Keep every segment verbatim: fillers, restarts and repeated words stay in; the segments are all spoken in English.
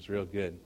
was real good.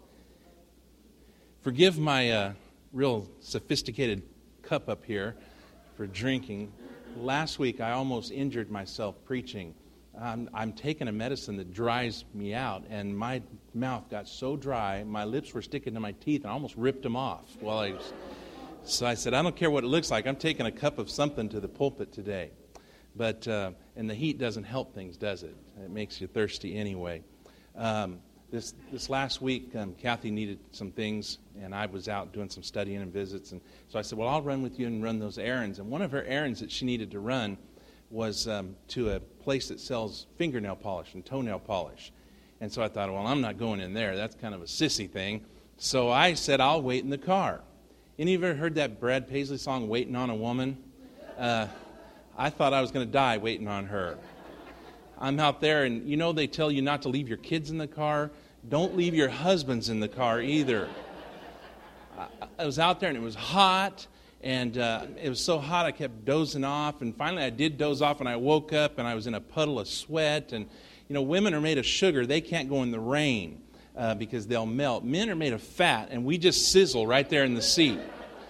Forgive my uh, real sophisticated cup up here for drinking. Last week, I almost injured myself preaching. I'm, I'm taking a medicine that dries me out, and my mouth got so dry, my lips were sticking to my teeth, and I almost ripped them off while I was... So I said, I don't care what it looks like. I'm taking a cup of something to the pulpit today. But, uh, and the heat doesn't help things, does it? It makes you thirsty anyway. Um, this this last week, um, Kathy needed some things, and I was out doing some studying and visits. And so I said, well, I'll run with you and run those errands. And one of her errands that she needed to run was um, to a place that sells fingernail polish and toenail polish. And so I thought, well, I'm not going in there. That's kind of a sissy thing. So I said, I'll wait in the car. Any of you ever heard that Brad Paisley song, Waiting on a Woman? Uh, I thought I was going to die waiting on her. I'm out there, and you know they tell you not to leave your kids in the car. Don't leave your husbands in the car either. I, I was out there, and it was hot. And uh, it was so hot I kept dozing off, and finally I did doze off, and I woke up, and I was in a puddle of sweat. And, you know, women are made of sugar. They can't go in the rain uh, because they'll melt. Men are made of fat, and we just sizzle right there in the seat.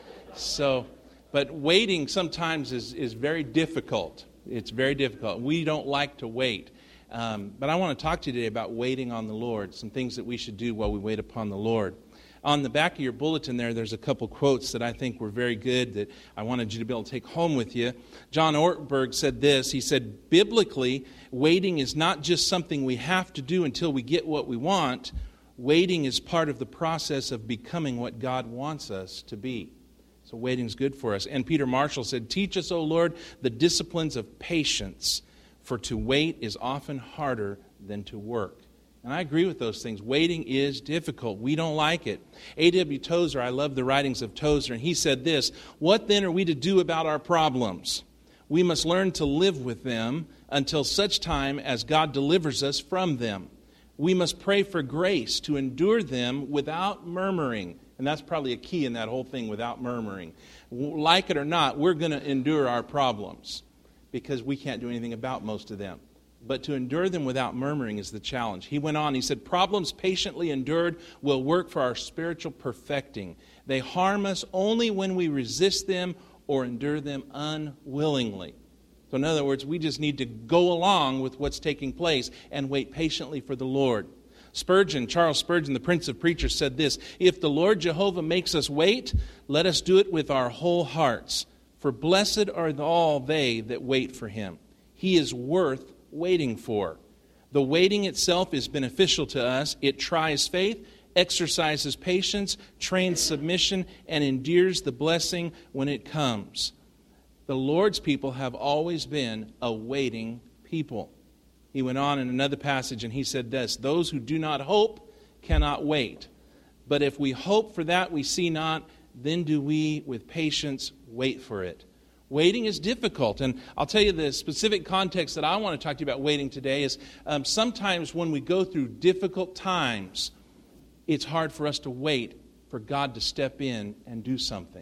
So, but waiting sometimes is, is very difficult. It's very difficult. We don't like to wait. Um, but I want to talk to you today about waiting on the Lord, some things that we should do while we wait upon the Lord. On the back of your bulletin there, there's a couple quotes that I think were very good that I wanted you to be able to take home with you. John Ortberg said this. He said, biblically, waiting is not just something we have to do until we get what we want. Waiting is part of the process of becoming what God wants us to be. So waiting is good for us. And Peter Marshall said, teach us, O Lord, the disciplines of patience, for to wait is often harder than to work. And I agree with those things. Waiting is difficult. We don't like it. A W Tozer, I love the writings of Tozer, and he said this, what then are we to do about our problems? We must learn to live with them until such time as God delivers us from them. We must pray for grace to endure them without murmuring. And that's probably a key in that whole thing, without murmuring. Like it or not, we're going to endure our problems because we can't do anything about most of them. But to endure them without murmuring is the challenge. He went on, he said, problems patiently endured will work for our spiritual perfecting. They harm us only when we resist them or endure them unwillingly. So in other words, we just need to go along with what's taking place and wait patiently for the Lord. Spurgeon, Charles Spurgeon, the Prince of Preachers, said this, if the Lord Jehovah makes us wait, let us do it with our whole hearts. For blessed are all they that wait for him. He is worth waiting for. The waiting itself is beneficial to us. It tries faith, exercises patience, trains submission, and endears the blessing when it comes. The Lord's people have always been a waiting people. He went on in another passage and he said this, those who do not hope cannot wait. But if we hope for that we see not, then do we with patience wait for it. Waiting is difficult, and I'll tell you the specific context that I want to talk to you about waiting today is um, sometimes when we go through difficult times, it's hard for us to wait for God to step in and do something.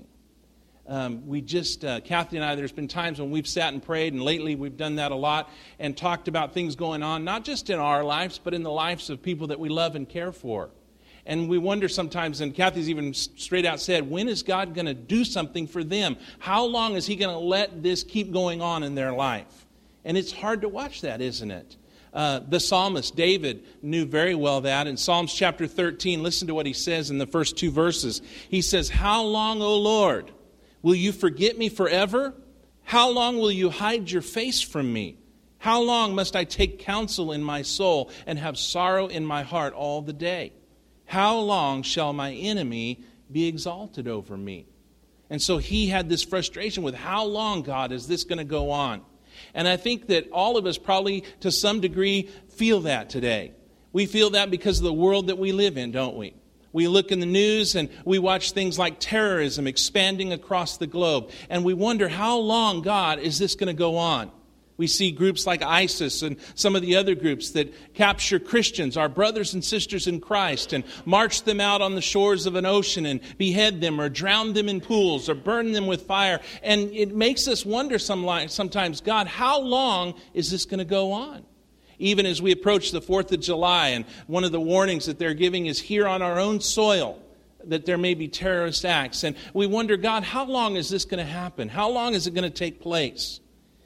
Um, we just, uh, Kathy and I, there's been times when we've sat and prayed, and lately we've done that a lot, and talked about things going on, not just in our lives, but in the lives of people that we love and care for. And we wonder sometimes, and Kathy's even straight out said, when is God going to do something for them? How long is he going to let this keep going on in their life? And it's hard to watch that, isn't it? Uh, the psalmist, David, knew very well that. In Psalms chapter thirteen, listen to what he says in the first two verses. He says, how long, O Lord, will you forget me forever? How long will you hide your face from me? How long must I take counsel in my soul and have sorrow in my heart all the day? How long shall my enemy be exalted over me? And so he had this frustration with how long, God, is this going to go on? And I think that all of us probably to some degree feel that today. We feel that because of the world that we live in, don't we? We look in the news and we watch things like terrorism expanding across the globe. And we wonder, how long, God, is this going to go on? We see groups like ISIS and some of the other groups that capture Christians, our brothers and sisters in Christ, and march them out on the shores of an ocean and behead them or drown them in pools or burn them with fire. And it makes us wonder sometimes, God, how long is this going to go on? Even as we approach the fourth of July, and one of the warnings that they're giving is here on our own soil, that there may be terrorist acts. And we wonder, God, how long is this going to happen? How long is it going to take place?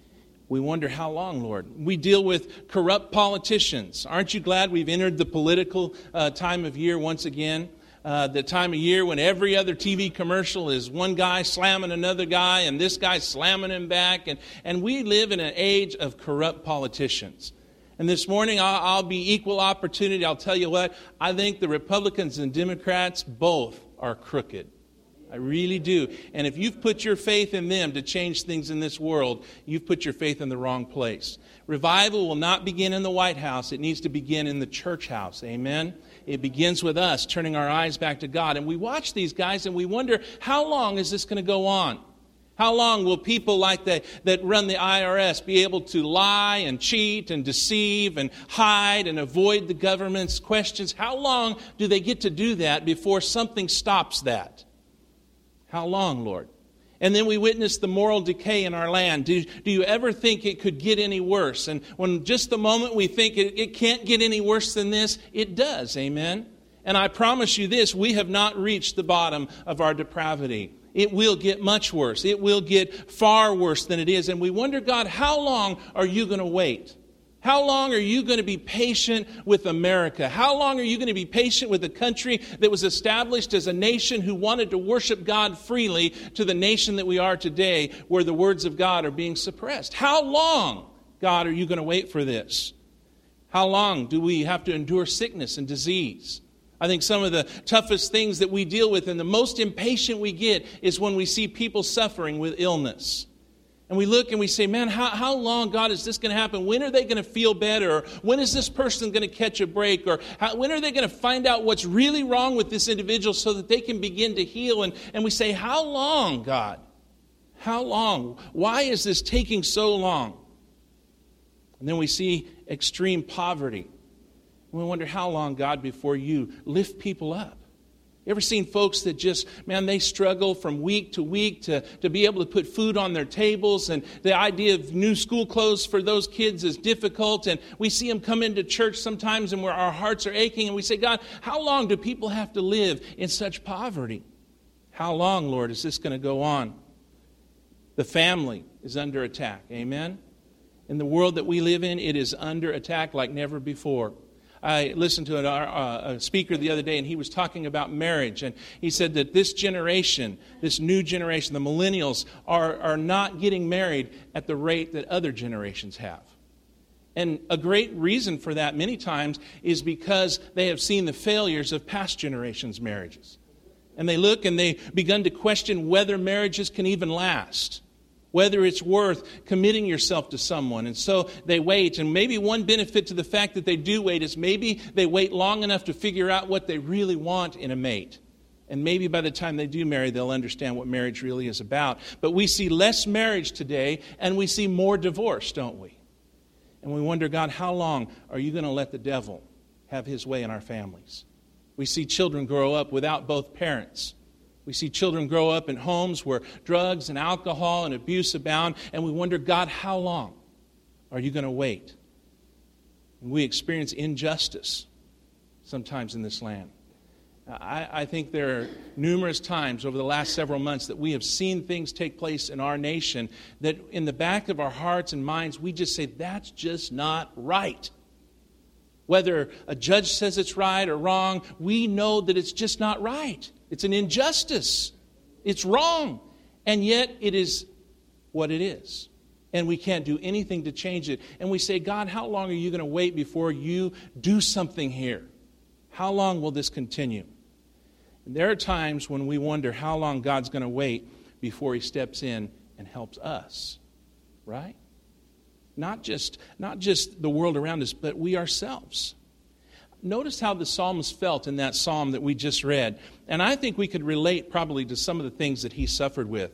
We wonder how long, Lord. We deal with corrupt politicians. Aren't you glad we've entered the political uh, time of year once again? Uh, the time of year when every other T V commercial is one guy slamming another guy and this guy slamming him back. And, and we live in an age of corrupt politicians. And this morning, I'll, I'll be equal opportunity. I'll tell you what, I think the Republicans and Democrats both are crooked. I really do. And if you've put your faith in them to change things in this world, you've put your faith in the wrong place. Revival will not begin in the White House. It needs to begin in the church house. Amen? It begins with us turning our eyes back to God. And we watch these guys and we wonder, how long is this going to go on? How long will people like that, that run the I R S be able to lie and cheat and deceive and hide and avoid the government's questions? How long do they get to do that before something stops that? How long, Lord? And then we witness the moral decay in our land. Do, do you ever think it could get any worse? And when just the moment we think it, it can't get any worse than this, it does. Amen? And I promise you this, we have not reached the bottom of our depravity. It will get much worse. It will get far worse than it is. And we wonder, God, how long are you going to wait? How long are you going to be patient with America? How long are you going to be patient with a country that was established as a nation who wanted to worship God freely to the nation that we are today, where the words of God are being suppressed? How long, God, are you going to wait for this? How long do we have to endure sickness and disease? I think some of the toughest things that we deal with and the most impatient we get is when we see people suffering with illness. And we look and we say, man, how, how long, God, is this going to happen? When are they going to feel better? Or when is this person going to catch a break? Or how, when are they going to find out what's really wrong with this individual so that they can begin to heal? And, and we say, how long, God? How long? Why is this taking so long? And then we see extreme poverty. And we wonder, how long, God, before you lift people up? You ever seen folks that just, man, they struggle from week to week to, to be able to put food on their tables, and the idea of new school clothes for those kids is difficult, and we see them come into church sometimes and where our hearts are aching, and we say, God, how long do people have to live in such poverty? How long, Lord, is this going to go on? The family is under attack, amen? In the world that we live in, it is under attack like never before. I listened to a, a speaker the other day, and he was talking about marriage. And he said that this generation, this new generation, the millennials, are, are not getting married at the rate that other generations have. And a great reason for that many times is because they have seen the failures of past generations' marriages. And they look and they've begun to question whether marriages can even last, whether it's worth committing yourself to someone. And so they wait. And maybe one benefit to the fact that they do wait is maybe they wait long enough to figure out what they really want in a mate. And maybe by the time they do marry, they'll understand what marriage really is about. But we see less marriage today, and we see more divorce, don't we? And we wonder, God, how long are you going to let the devil have his way in our families? We see children grow up without both parents. We see children grow up in homes where drugs and alcohol and abuse abound, and we wonder, God, how long are you going to wait? And we experience injustice sometimes in this land. I, I think there are numerous times over the last several months that we have seen things take place in our nation that in the back of our hearts and minds, we just say, that's just not right. Whether a judge says it's right or wrong, we know that it's just not right. It's an injustice. It's wrong. And yet it is what it is. And we can't do anything to change it. And we say, God, how long are you going to wait before you do something here? How long will this continue? And there are times when we wonder how long God's going to wait before he steps in and helps us. Right? Not just, not just the world around us, but we ourselves. Notice how the psalmist felt in that psalm that we just read. And I think we could relate probably to some of the things that he suffered with.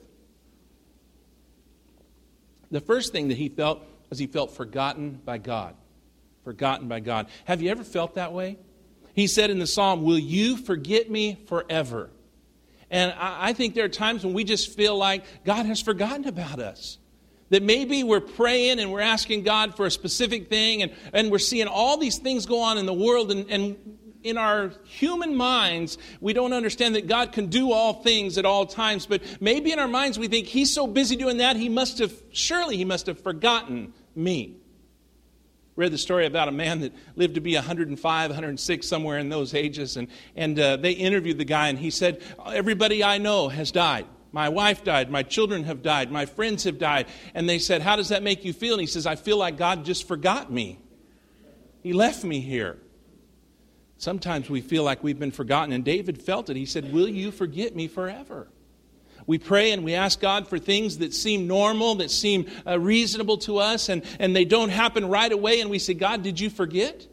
The first thing that he felt was he felt forgotten by God. Forgotten by God. Have you ever felt that way? He said in the psalm, will you forget me forever? And I think there are times when we just feel like God has forgotten about us. That maybe we're praying and we're asking God for a specific thing, and, and we're seeing all these things go on in the world, and, and in our human minds, we don't understand that God can do all things at all times, but maybe in our minds we think He's so busy doing that, He must have, surely He must have forgotten me. Read the story about a man that lived to be one hundred five, one hundred six, somewhere in those ages, and, and uh, they interviewed the guy, and he said, everybody I know has died. My wife died, my children have died, my friends have died. And they said, how does that make you feel? And he says, I feel like God just forgot me. He left me here. Sometimes we feel like we've been forgotten, and David felt it. He said, will you forget me forever? We pray and we ask God for things that seem normal, that seem uh, reasonable to us, and, and they don't happen right away, and we say, God, did you forget?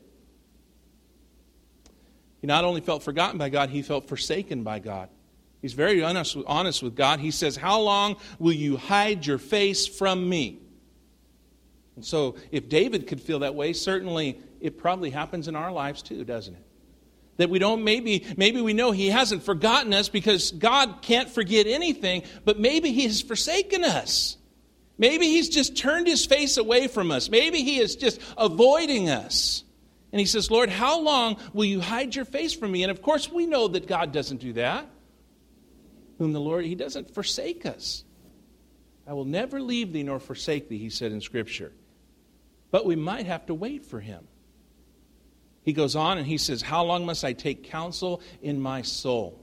He not only felt forgotten by God, he felt forsaken by God. He's very honest, honest with God. He says, how long will you hide your face from me? And so if David could feel that way, certainly it probably happens in our lives too, doesn't it? That we don't, maybe, maybe we know He hasn't forgotten us because God can't forget anything, but maybe He has forsaken us. Maybe He's just turned His face away from us. Maybe He is just avoiding us. And He says, Lord, how long will you hide your face from me? And of course we know that God doesn't do that. Whom the Lord, He doesn't forsake us. I will never leave thee nor forsake thee, He said in Scripture. But we might have to wait for Him. He goes on and he says, how long must I take counsel in my soul?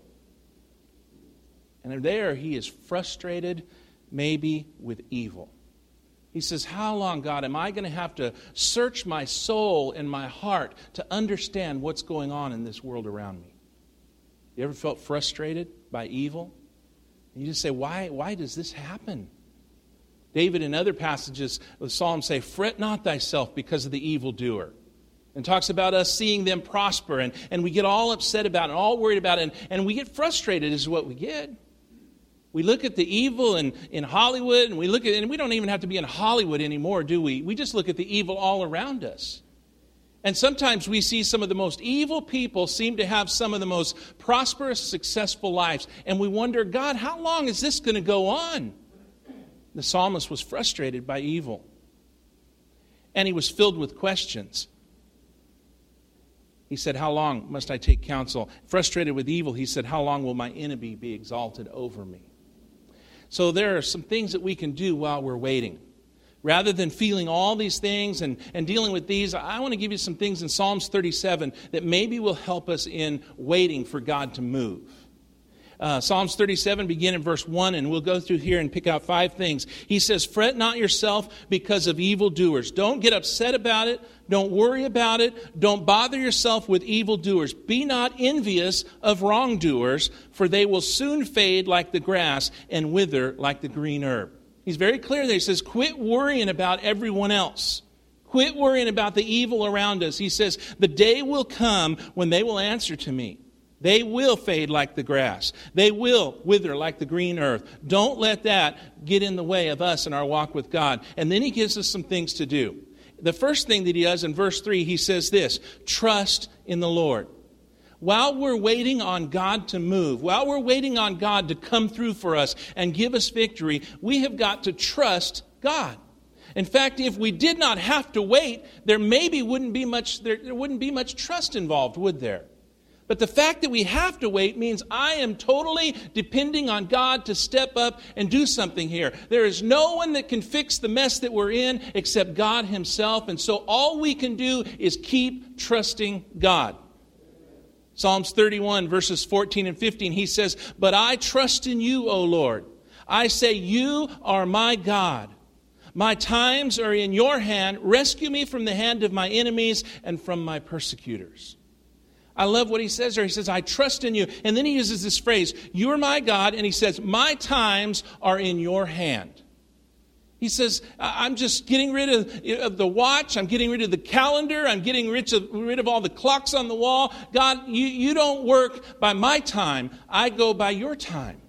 And there he is frustrated, maybe with evil. He says, how long, God, am I going to have to search my soul and my heart to understand what's going on in this world around me? You ever felt frustrated by evil? And you just say, why, why does this happen? David in other passages of the Psalms say, fret not thyself because of the evildoer. And talks about us seeing them prosper, and, and we get all upset about it, and all worried about it, and, and we get frustrated is what we get. We look at the evil in, in Hollywood, and we look at, and we don't even have to be in Hollywood anymore, do we? We just look at the evil all around us. And sometimes we see some of the most evil people seem to have some of the most prosperous, successful lives. And we wonder, God, how long is this going to go on? The psalmist was frustrated by evil. And he was filled with questions. He said, how long must I take counsel? Frustrated with evil, he said, how long will my enemy be exalted over me? So there are some things that we can do while we're waiting. Rather than feeling all these things and, and dealing with these, I want to give you some things in Psalms thirty-seven that maybe will help us in waiting for God to move. Uh, Psalms thirty-seven, begin in verse one, and we'll go through here and pick out five things. He says, fret not yourself because of evildoers. Don't get upset about it. Don't worry about it. Don't bother yourself with evildoers. Be not envious of wrongdoers, for they will soon fade like the grass and wither like the green herb. He's very clear there. He says, quit worrying about everyone else. Quit worrying about the evil around us. He says, the day will come when they will answer to me. They will fade like the grass. They will wither like the green earth. Don't let that get in the way of us in our walk with God. And then he gives us some things to do. The first thing that he does in verse three, he says this, trust in the Lord. While we're waiting on God to move, while we're waiting on God to come through for us and give us victory, we have got to trust God. In fact, if we did not have to wait, there maybe wouldn't be much, there, there wouldn't be much trust involved, would there? But the fact that we have to wait means I am totally depending on God to step up and do something here. There is no one that can fix the mess that we're in except God Himself. And so all we can do is keep trusting God. Psalms thirty-one, verses fourteen and fifteen, he says, but I trust in you, O Lord. I say, you are my God. My times are in your hand. Rescue me from the hand of my enemies and from my persecutors. I love what he says there. He says, I trust in you. And then he uses this phrase, you are my God. And he says, my times are in your hand. He says, I'm just getting rid of, of the watch. I'm getting rid of the calendar. I'm getting rid of, rid of all the clocks on the wall. God, you, you don't work by my time. I go by your time.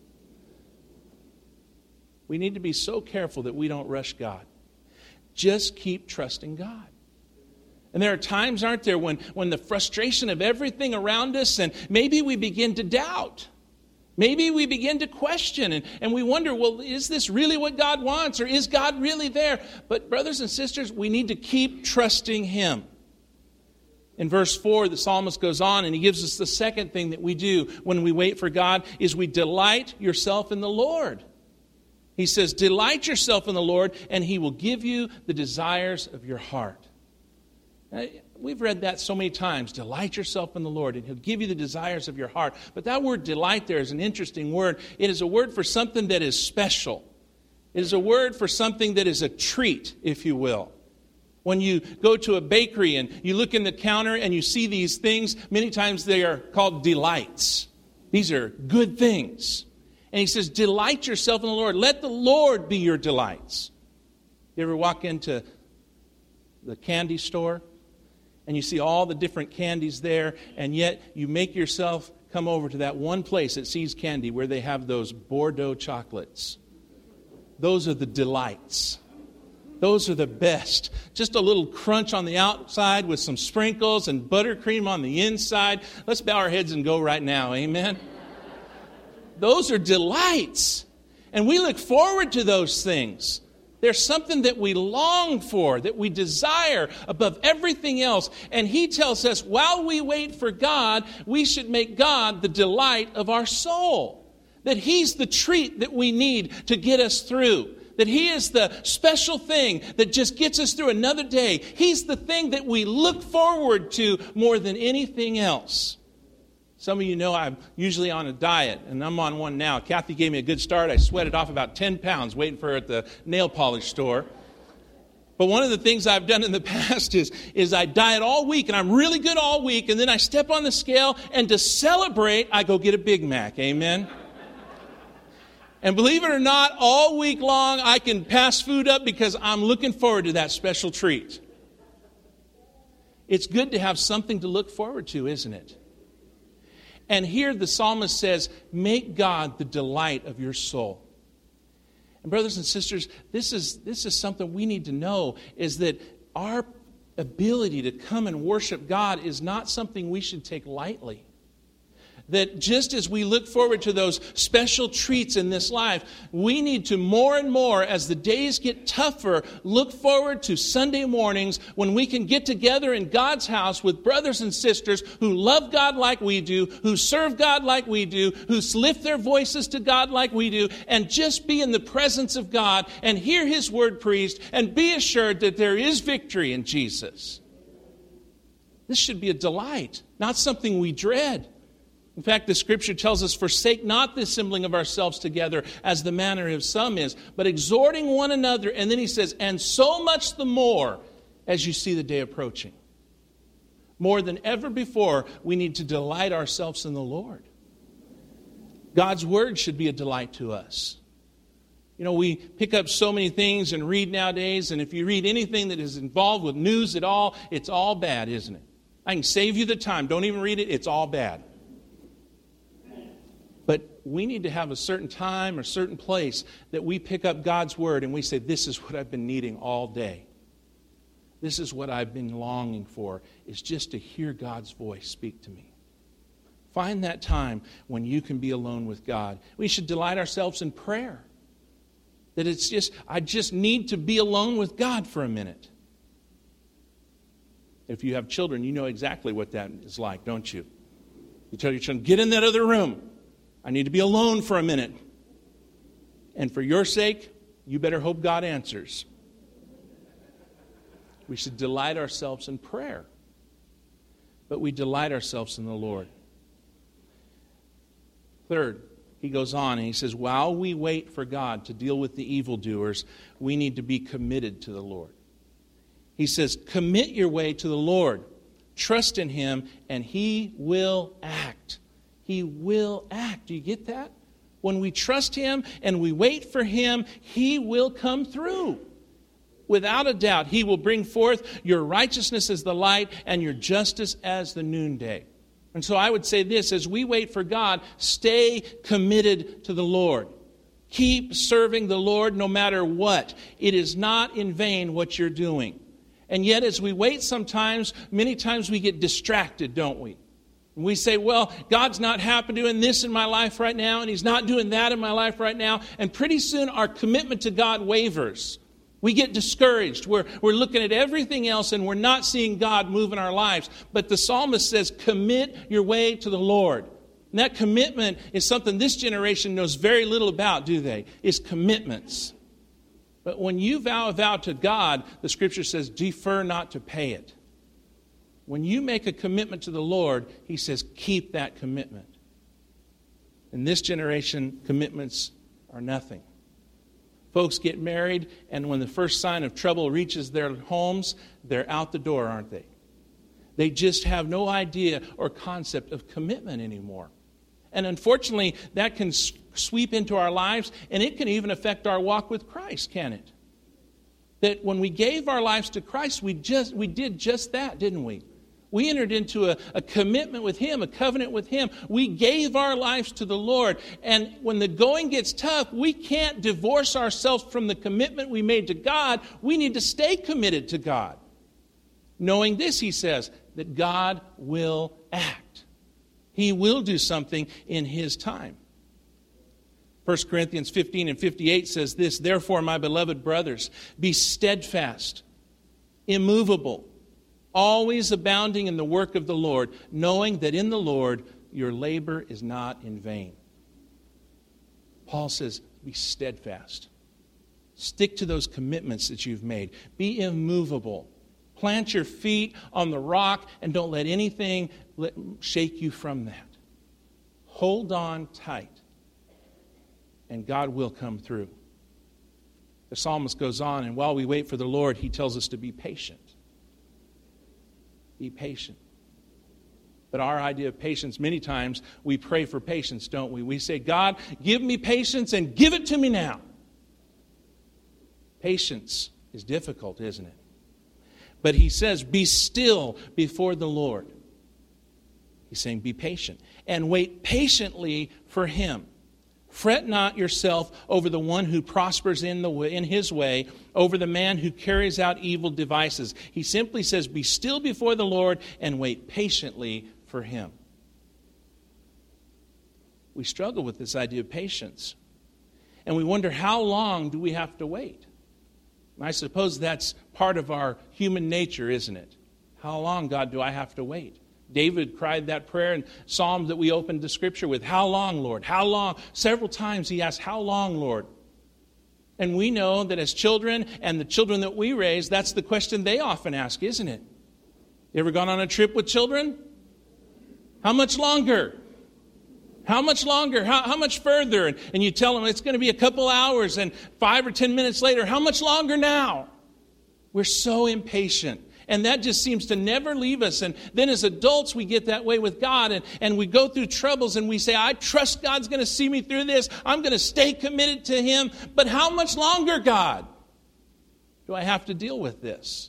We need to be so careful that we don't rush God. Just keep trusting God. And there are times, aren't there, when, when the frustration of everything around us, and maybe we begin to doubt. Maybe we begin to question and, and we wonder, well, is this really what God wants, or is God really there? But brothers and sisters, we need to keep trusting Him. In verse four, the psalmist goes on and he gives us the second thing that we do when we wait for God is we delight yourself in the Lord. He says, delight yourself in the Lord and He will give you the desires of your heart. Now, we've read that so many times. Delight yourself in the Lord and He'll give you the desires of your heart. But that word delight there is an interesting word. It is a word for something that is special. It is a word for something that is a treat, if you will. When you go to a bakery and you look in the counter and you see these things, many times they are called delights. These are good things. And he says, delight yourself in the Lord. Let the Lord be your delights. You ever walk into the candy store and you see all the different candies there, and yet you make yourself come over to that one place at See's Candy where they have those Bordeaux chocolates. Those are the delights. Those are the best. Just a little crunch on the outside with some sprinkles and buttercream on the inside. Let's bow our heads and go right now. Amen? Those are delights. And we look forward to those things. There's something that we long for, that we desire above everything else. And He tells us while we wait for God, we should make God the delight of our soul. That He's the treat that we need to get us through. That He is the special thing that just gets us through another day. He's the thing that we look forward to more than anything else. Some of you know I'm usually on a diet, and I'm on one now. Kathy gave me a good start. I sweated off about ten pounds waiting for her at the nail polish store. But one of the things I've done in the past is, is I diet all week, and I'm really good all week, and then I step on the scale, and to celebrate, I go get a Big Mac. Amen? And believe it or not, all week long, I can pass food up because I'm looking forward to that special treat. It's good to have something to look forward to, isn't it? And here the psalmist says, make God the delight of your soul. And brothers and sisters, this is, this is something we need to know, is that our ability to come and worship God is not something we should take lightly. That just as we look forward to those special treats in this life, we need to more and more, as the days get tougher, look forward to Sunday mornings when we can get together in God's house with brothers and sisters who love God like we do, who serve God like we do, who lift their voices to God like we do, and just be in the presence of God and hear His word preached and be assured that there is victory in Jesus. This should be a delight, not something we dread. In fact, the Scripture tells us, forsake not the assembling of ourselves together as the manner of some is, but exhorting one another. And then he says, and so much the more as you see the day approaching. More than ever before, we need to delight ourselves in the Lord. God's Word should be a delight to us. You know, we pick up so many things and read nowadays, and if you read anything that is involved with news at all, it's all bad, isn't it? I can save you the time. Don't even read it. It's all bad. But we need to have a certain time or certain place that we pick up God's Word and we say, this is what I've been needing all day. This is what I've been longing for, is just to hear God's voice speak to me. Find that time when you can be alone with God. We should delight ourselves in prayer. That it's just, I just need to be alone with God for a minute. If you have children, you know exactly what that is like, don't you? You tell your children, get in that other room. I need to be alone for a minute. And for your sake, you better hope God answers. We should delight ourselves in prayer. But we delight ourselves in the Lord. Third, he goes on and he says, while we wait for God to deal with the evildoers, we need to be committed to the Lord. He says, commit your way to the Lord. Trust in Him, and He will act. He will act. Do you get that? When we trust Him and we wait for Him, He will come through. Without a doubt, He will bring forth your righteousness as the light and your justice as the noonday. And so I would say this, as we wait for God, stay committed to the Lord. Keep serving the Lord no matter what. It is not in vain what you're doing. And yet as we wait sometimes, many times we get distracted, don't we? And we say, well, God's not happy doing this in my life right now, and He's not doing that in my life right now. And pretty soon our commitment to God wavers. We get discouraged. We're, we're looking at everything else, and we're not seeing God move in our lives. But the psalmist says, commit your way to the Lord. And that commitment is something this generation knows very little about, do they? Is commitments. But when you vow a vow to God, the Scripture says, defer not to pay it. When you make a commitment to the Lord, He says, keep that commitment. In this generation, commitments are nothing. Folks get married, and when the first sign of trouble reaches their homes, they're out the door, aren't they? They just have no idea or concept of commitment anymore. And unfortunately, that can sweep into our lives, and it can even affect our walk with Christ, can it? That when we gave our lives to Christ, we just we did just that, didn't we? We entered into a, a commitment with Him, a covenant with Him. We gave our lives to the Lord. And when the going gets tough, we can't divorce ourselves from the commitment we made to God. We need to stay committed to God. Knowing this, he says, that God will act. He will do something in His time. First Corinthians fifteen and fifty-eight says this, therefore, my beloved brothers, be steadfast, immovable, always abounding in the work of the Lord, knowing that in the Lord your labor is not in vain. Paul says, be steadfast. Stick to those commitments that you've made. Be immovable. Plant your feet on the rock and don't let anything shake you from that. Hold on tight, and God will come through. The psalmist goes on, and while we wait for the Lord, he tells us to be patient. Be patient. But our idea of patience, many times we pray for patience, don't we? We say, God, give me patience and give it to me now. Patience is difficult, isn't it? But he says, be still before the Lord. He's saying, be patient and wait patiently for Him. Fret not yourself over the one who prospers in the way, in his way, over the man who carries out evil devices. He simply says, be still before the Lord and wait patiently for Him. We struggle with this idea of patience. And we wonder, how long do we have to wait? I suppose that's part of our human nature, isn't it? How long, God, do I have to wait? David cried that prayer in Psalm that we opened the Scripture with. How long, Lord? How long? Several times he asked, how long, Lord? And we know that as children and the children that we raise, that's the question they often ask, isn't it? You ever gone on a trip with children? How much longer? How much longer? How, how much further? And, and you tell them it's going to be a couple hours, and five or ten minutes later, how much longer now? We're so impatient. And that just seems to never leave us. And then as adults, we get that way with God. And, and we go through troubles and we say, I trust God's going to see me through this. I'm going to stay committed to Him. But how much longer, God, do I have to deal with this?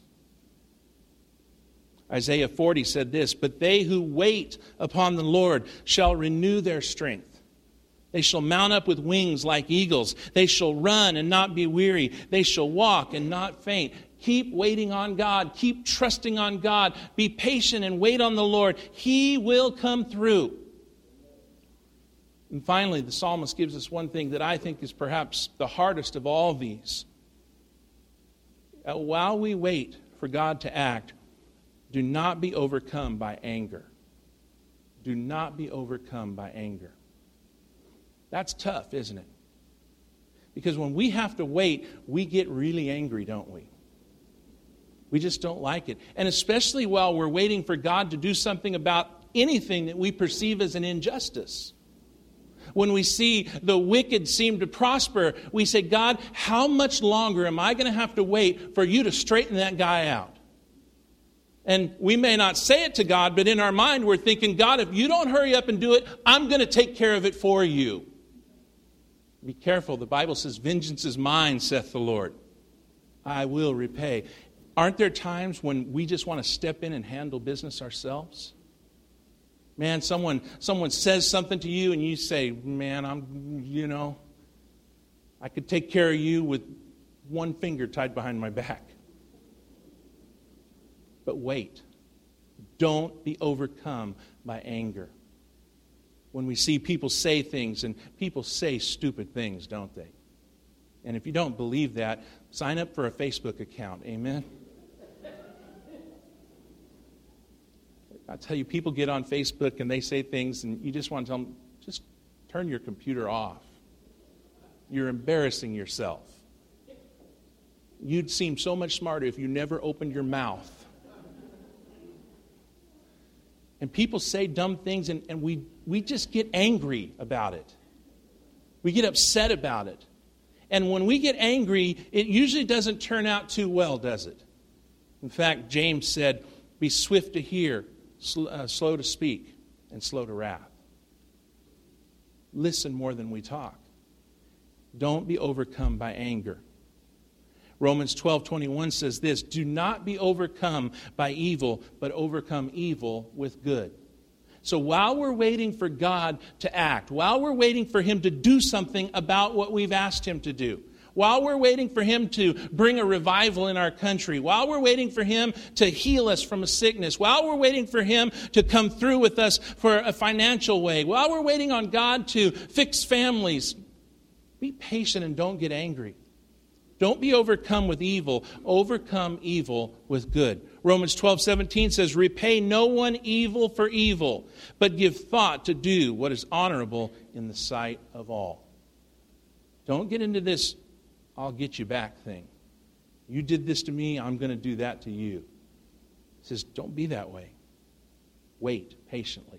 Isaiah forty said this, but they who wait upon the Lord shall renew their strength. They shall mount up with wings like eagles. They shall run and not be weary. They shall walk and not faint. Keep waiting on God. Keep trusting on God. Be patient and wait on the Lord. He will come through. And finally, the psalmist gives us one thing that I think is perhaps the hardest of all these. Uh, while we wait for God to act, do not be overcome by anger. Do not be overcome by anger. That's tough, isn't it? Because when we have to wait, we get really angry, don't we? We just don't like it. And especially while we're waiting for God to do something about anything that we perceive as an injustice. When we see the wicked seem to prosper, we say, God, how much longer am I going to have to wait for you to straighten that guy out? And we may not say it to God, but in our mind we're thinking, God, if you don't hurry up and do it, I'm going to take care of it for you. Be careful. The Bible says, vengeance is mine, saith the Lord. I will repay. Aren't there times when we just want to step in and handle business ourselves? Man, someone someone says something to you and you say, man, I'm, you know, I could take care of you with one finger tied behind my back. But wait, don't be overcome by anger. When we see people say things, and people say stupid things, don't they? And if you don't believe that, sign up for a Facebook account. Amen? I tell you, people get on Facebook and they say things, and you just want to tell them, just turn your computer off. You're embarrassing yourself. You'd seem so much smarter if you never opened your mouth. And people say dumb things, and, and we, we just get angry about it. We get upset about it. And when we get angry, it usually doesn't turn out too well, does it? In fact, James said, be swift to hear, sl- uh, slow to speak, and slow to wrath. Listen more than we talk. Don't be overcome by anger. Romans twelve twenty-one says this, do not be overcome by evil, but overcome evil with good. So while we're waiting for God to act, while we're waiting for Him to do something about what we've asked Him to do, while we're waiting for Him to bring a revival in our country, while we're waiting for Him to heal us from a sickness, while we're waiting for Him to come through with us for a financial way, while we're waiting on God to fix families, be patient and don't get angry. Don't be overcome with evil. Overcome evil with good. Romans twelve seventeen says, repay no one evil for evil, but give thought to do what is honorable in the sight of all. Don't get into this, I'll get you back thing. You did this to me, I'm going to do that to you. He says, don't be that way. Wait patiently.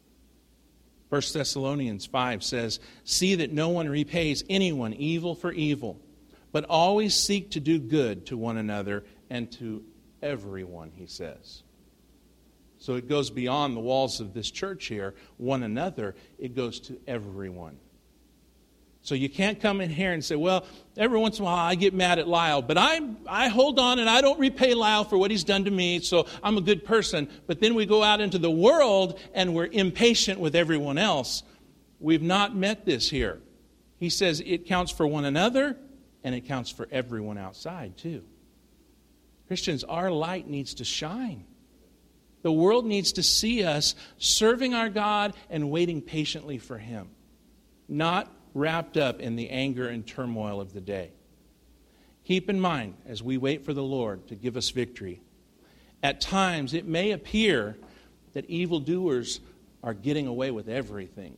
First Thessalonians five says, see that no one repays anyone evil for evil, but always seek to do good to one another and to everyone, he says. So it goes beyond the walls of this church here, one another, it goes to everyone. So you can't come in here and say, well, every once in a while I get mad at Lyle, but I I hold on and I don't repay Lyle for what he's done to me, so I'm a good person. But then we go out into the world and we're impatient with everyone else. We've not met this here. He says it counts for one another and it counts for everyone outside too. Christians, our light needs to shine. The world needs to see us serving our God and waiting patiently for Him, not wrapped up in the anger and turmoil of the day. Keep in mind, as we wait for the Lord to give us victory, at times it may appear that evildoers are getting away with everything.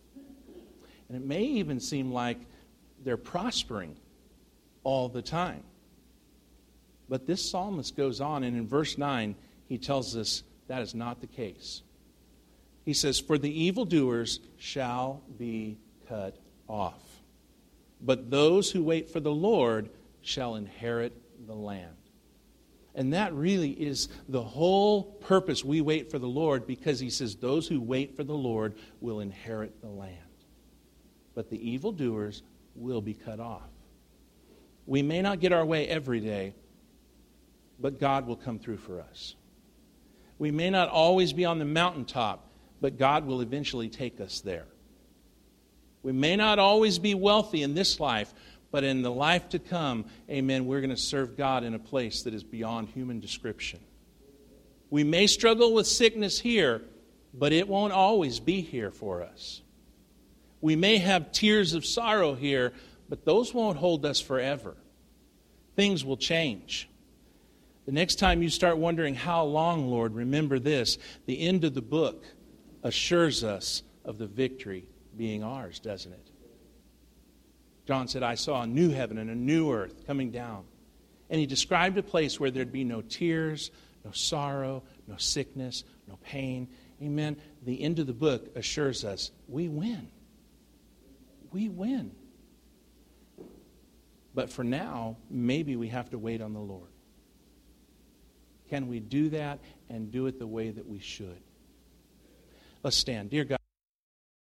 And it may even seem like they're prospering all the time. But this psalmist goes on, and in verse nine, he tells us that is not the case. He says, for the evildoers shall be cut off, but those who wait for the Lord shall inherit the land. And that really is the whole purpose we wait for the Lord, because he says those who wait for the Lord will inherit the land. But the evildoers will be cut off. We may not get our way every day, but God will come through for us. We may not always be on the mountaintop, but God will eventually take us there. We may not always be wealthy in this life, but in the life to come, amen, we're going to serve God in a place that is beyond human description. We may struggle with sickness here, but it won't always be here for us. We may have tears of sorrow here, but those won't hold us forever. Things will change. The next time you start wondering, how long, Lord, remember this. The end of the book assures us of the victory being ours, doesn't it? John said, I saw a new heaven and a new earth coming down. And he described a place where there'd be no tears, no sorrow, no sickness, no pain. Amen. The end of the book assures us we win. We win. But for now, maybe we have to wait on the Lord. Can we do that and do it the way that we should? Let's stand. Dear God,